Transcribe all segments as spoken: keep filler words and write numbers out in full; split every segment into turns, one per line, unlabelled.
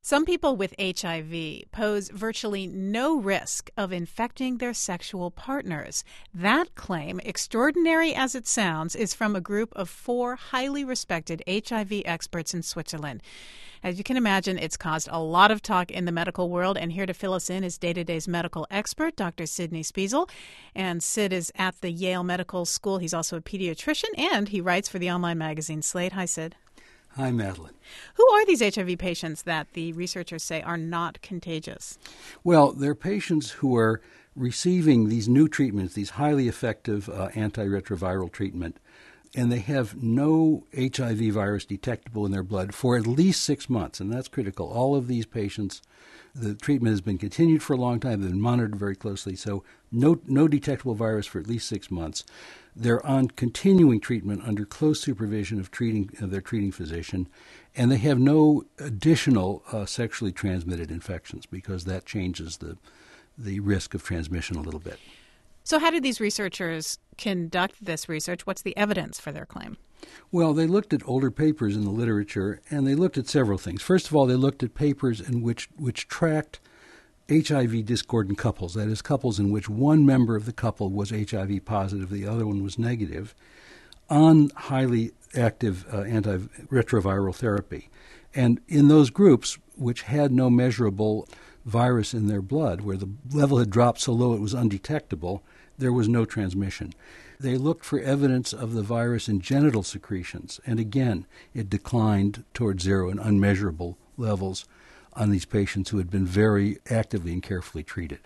Some people with H I V pose virtually no risk of infecting their sexual partners. That claim, extraordinary as it sounds, is from a group of four highly respected H I V experts in Switzerland. As you can imagine, it's caused a lot of talk in the medical world, and here to fill us in is Day to Day's medical expert, Doctor Sidney Spiesel. And Sid is at the Yale Medical School. He's also a pediatrician, and he writes for the online magazine Slate. Hi, Sid.
Hi, Madeline.
Who are these H I V patients that the researchers say are not contagious?
Well, they're patients who are receiving these new treatments, these highly effective uh, antiretroviral treatment, and they have no H I V virus detectable in their blood for at least six months, and that's critical. All of these patients, the treatment has been continued for a long time, they've been monitored very closely, so no no detectable virus for at least six months. They're on continuing treatment under close supervision of treating of their treating physician, and they have no additional uh, sexually transmitted infections because that changes the the risk of transmission a little bit.
So how did these researchers conduct this research? What's the evidence for their claim?
Well, they looked at older papers in the literature, and they looked at several things. First of all, they looked at papers in which which tracked H I V discordant couples, that is, couples in which one member of the couple was H I V positive, the other one was negative, on highly active uh, antiretroviral therapy. And in those groups, which had no measurable virus in their blood, where the level had dropped so low it was undetectable, there was no transmission. They looked for evidence of the virus in genital secretions, and again, it declined toward zero in unmeasurable levels on these patients who had been very actively and carefully treated.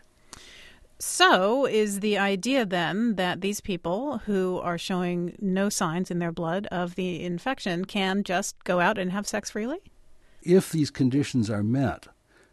So is the idea then that these people who are showing no signs in their blood of the infection can just go out and have sex freely?
If these conditions are met,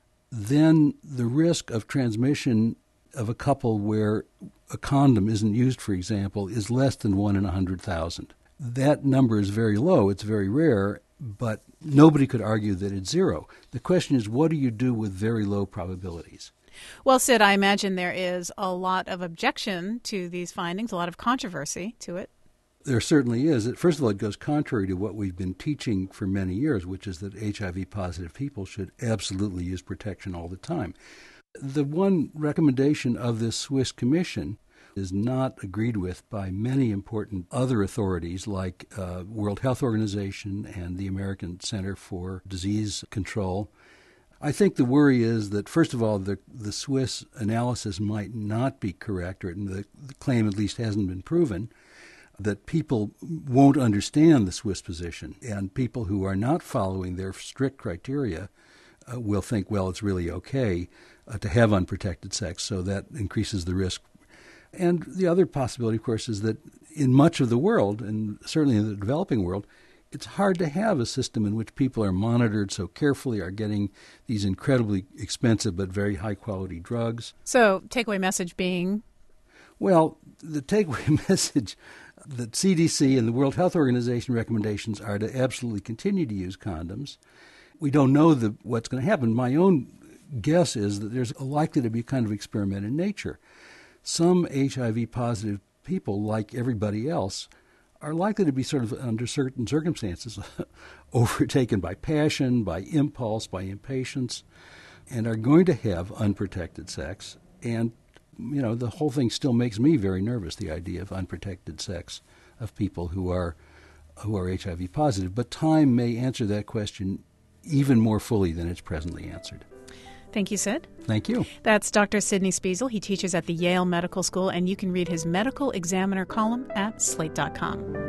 then the risk of transmission of a couple where a condom isn't used, for example, is less than one in one hundred thousand. That number is very low. It's very rare, but nobody could argue that it's zero. The question is, what do you do with very low probabilities?
Well, Sid, I imagine there is a lot of objection to these findings, a lot of controversy to it.
There certainly is. First of all, it goes contrary to what we've been teaching for many years, which is that H I V-positive people should absolutely use protection all the time. The one recommendation of this Swiss Commission is not agreed with by many important other authorities like uh, World Health Organization and the American Center for Disease Control. I think the worry is that, first of all, the, the Swiss analysis might not be correct, or the, the claim at least hasn't been proven, that people won't understand the Swiss position, and people who are not following their strict criteria uh, will think, well, it's really okay uh, to have unprotected sex, so that increases the risk. And the other possibility, of course, is that in much of the world, and certainly in the developing world, it's hard to have a system in which people are monitored so carefully, are getting these incredibly expensive but very high-quality drugs.
So takeaway message being?
Well, the takeaway message that C D C and the World Health Organization recommendations are to absolutely continue to use condoms. We don't know the, what's going to happen. My own guess is that there's likely to be kind of experiment in nature. Some H I V-positive people, like everybody else, are likely to be sort of, under certain circumstances, overtaken by passion, by impulse, by impatience, and are going to have unprotected sex. And, you know, the whole thing still makes me very nervous, the idea of unprotected sex of people who are who are H I V-positive. But time may answer that question even more fully than it's presently answered.
Thank you, Sid.
Thank you.
That's Doctor Sidney Spiesel. He teaches at the Yale Medical School, and you can read his Medical Examiner column at slate dot com.